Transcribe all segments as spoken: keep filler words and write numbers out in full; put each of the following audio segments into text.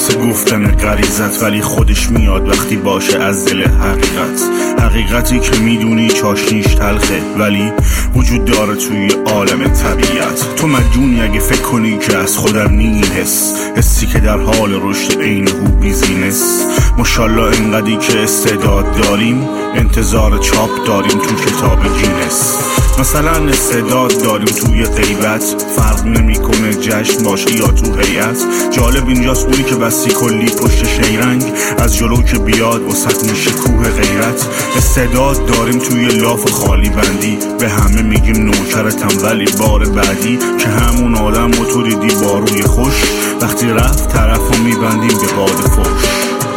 واسه گفتن غریزت، ولی خودش میاد وقتی باشه از دل حقیقت. حقیقتی که میدونی چاشنیش تلخه، ولی وجود داره توی عالم طبیعت. تو مجنونی اگه فکر کنی که از خودم نی حس، حسی که در حال رشد عین هو بیزینس. ماشالله اینقدری که استعداد داریم، انتظار چاپ داریم تو کتاب گینس. مثلا استعداد داریم توی غیبت، فرق نمیکنه جشن باشه یا تو هیئت. جالب اینجاست اونی که بستی کلی پشت شیرنگ، از جلو که بیاد وسط میشه کوه غیرت. استعداد داریم توی لاف خالی بندی، به همه میگیم نوکرتم ولی بار بعدی که همون آدم و تو دیدی با روی خوش، وقتی رفت طرفو میبندیم به باد فوش.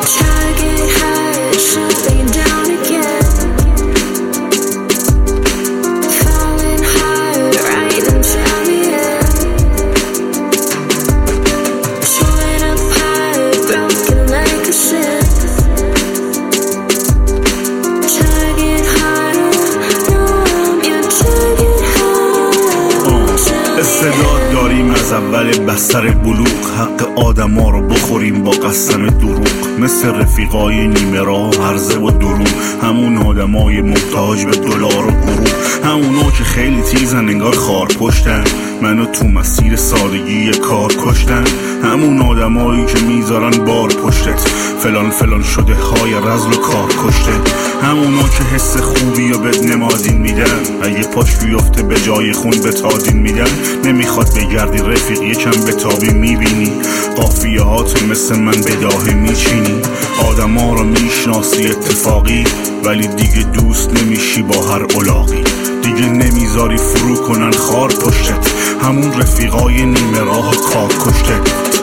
استعداد داریم از اول بستر بلوغ، حق آدما رو بخوریم با قسم دروغ. مثل رفیقای نیمه راه عرضه و دروغ، همون آدمای محتاج به دلار و غرور. همونا که خیلی تیزن انگار خار پشتن، منو تو مسیر سادگی کار کشتن. همون آدمایی که میذارن بار پشتت، فلان فلان شده های رزل و کار کشته. همونا که حس خوبی و بد نمادین میدن، اگه پاش بیفته به جای خون به تادین میدن. نمیخواد بگردی رفیق یکم به تابی میبینی، قافیه هاتو مثل من بداهه میچینی. آدما رو میشناسی اتفاقی، ولی دیگه دوست نمیشی با هر الاغی. دیگه نمیذاری فرو کنن خار پشتت، همون رفیقای نیمه راه کار کشته.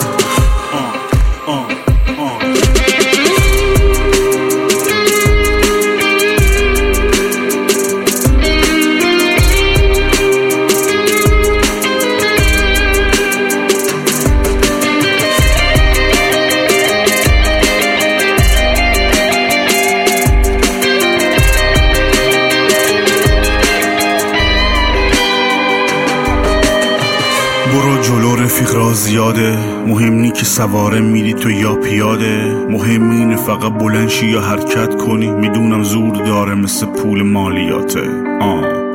برو جلو رفیق را زیاده، مهم نی که سواره میری تو یا پیاده. مهم اینه فقط بلند شی یا حرکت کنی، میدونم زور داره مثل پول مالیاته. آه